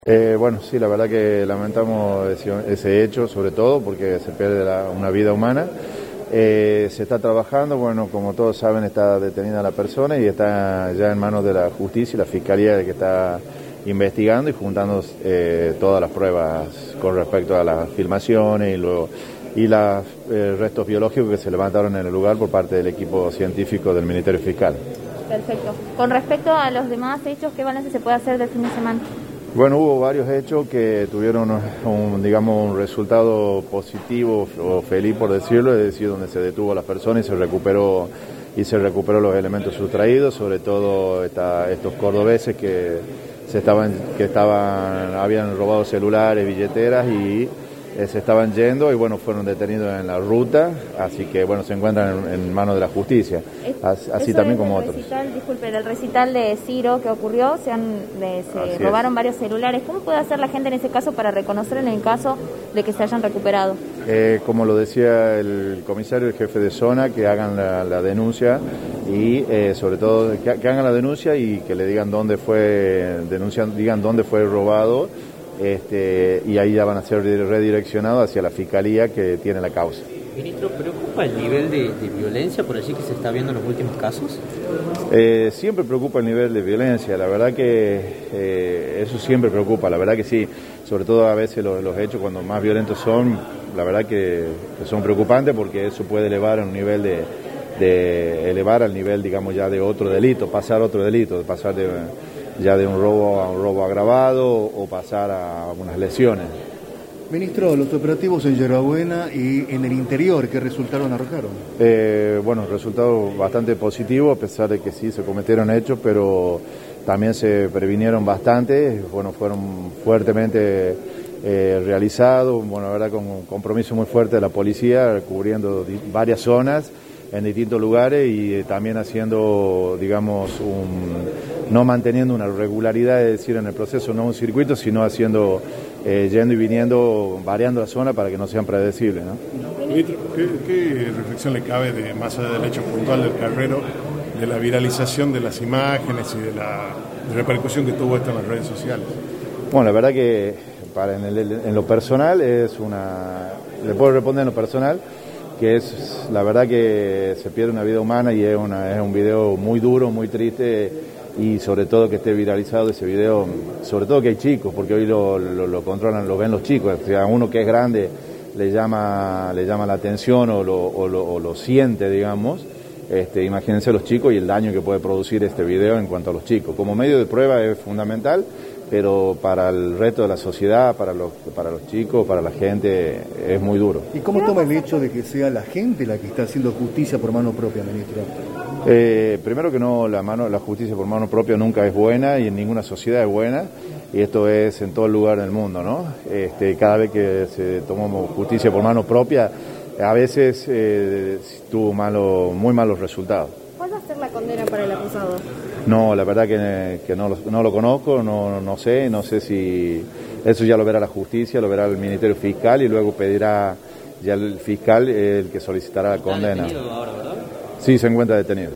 Bueno, sí, la verdad que lamentamos ese hecho, sobre todo porque se pierde una vida humana. Se está trabajando, bueno, como todos saben, está detenida la persona y está ya en manos de la justicia y la fiscalía que está investigando y juntando todas las pruebas con respecto a las filmaciones y los restos biológicos que se levantaron en el lugar por parte del equipo científico del Ministerio Fiscal. Perfecto. Con respecto a los demás hechos, ¿qué balance se puede hacer del fin de semana? Bueno, hubo varios hechos que tuvieron un resultado positivo o feliz, por decirlo, es decir, donde se detuvo a las personas y se recuperó los elementos sustraídos, sobre todo estos cordobeses que habían robado celulares, billeteras y se estaban yendo y bueno, fueron detenidos en la ruta, así que bueno, se encuentran en manos de la justicia, así también como otros. Disculpe, el recital de Ciro que ocurrió, se robaron varios celulares. ¿Cómo puede hacer la gente en ese caso para reconocer en el caso de que se hayan recuperado? Como lo decía el comisario, el jefe de zona, que hagan la denuncia y sobre todo que hagan la denuncia y que le digan dónde fue robado. Y ahí ya van a ser redireccionados hacia la fiscalía que tiene la causa. Ministro, ¿preocupa el nivel de violencia por allí que se está viendo en los últimos casos? Siempre preocupa el nivel de violencia, la verdad que eso siempre preocupa, la verdad que sí, sobre todo a veces los hechos cuando más violentos son, la verdad que son preocupantes porque eso puede elevar a un nivel elevar al nivel, digamos, ya de otro delito, pasar ya de un robo a un robo agravado o pasar a unas lesiones. Ministro, los operativos en Yerbabuena y en el interior, ¿qué resultaron arrojaron? Bueno, resultado bastante positivo, a pesar de que sí se cometieron hechos, pero también se previnieron bastante, bueno, fueron fuertemente realizados, bueno, la verdad con un compromiso muy fuerte de la policía, cubriendo varias zonas en distintos lugares y también haciendo, digamos, no manteniendo una regularidad, es decir, en el proceso, no un circuito, sino haciendo, yendo y viniendo, variando la zona para que no sean predecibles, ¿no? Ministro, ¿qué reflexión le cabe más allá del hecho puntual del Carrero, de la viralización de las imágenes y de la repercusión que tuvo esto en las redes sociales? Bueno, la verdad que en lo personal le puedo responder en lo personal, que es la verdad que se pierde una vida humana y es un video muy duro, muy triste y sobre todo que esté viralizado ese video, sobre todo que hay chicos, porque hoy lo controlan, lo ven los chicos, o sea, a uno que es grande le llama la atención o lo siente, digamos, imagínense los chicos y el daño que puede producir este video en cuanto a los chicos. Como medio de prueba es fundamental, pero para el resto de la sociedad, para los chicos, para la gente, es muy duro. ¿Y cómo toma el hecho de que sea la gente la que está haciendo justicia por mano propia, ministro? Primero que no, la justicia por mano propia nunca es buena y en ninguna sociedad es buena, y esto es en todo lugar del mundo, ¿no? Cada vez que se tomó justicia por mano propia, a veces tuvo muy malos resultados. ¿Cuál va a ser la condena para el acusado? No, la verdad que no lo conozco, no sé si eso ya lo verá la justicia, lo verá el Ministerio Fiscal y luego pedirá ya el fiscal el que solicitará la condena. ¿Está detenido ahora, verdad? Sí, se encuentra detenido.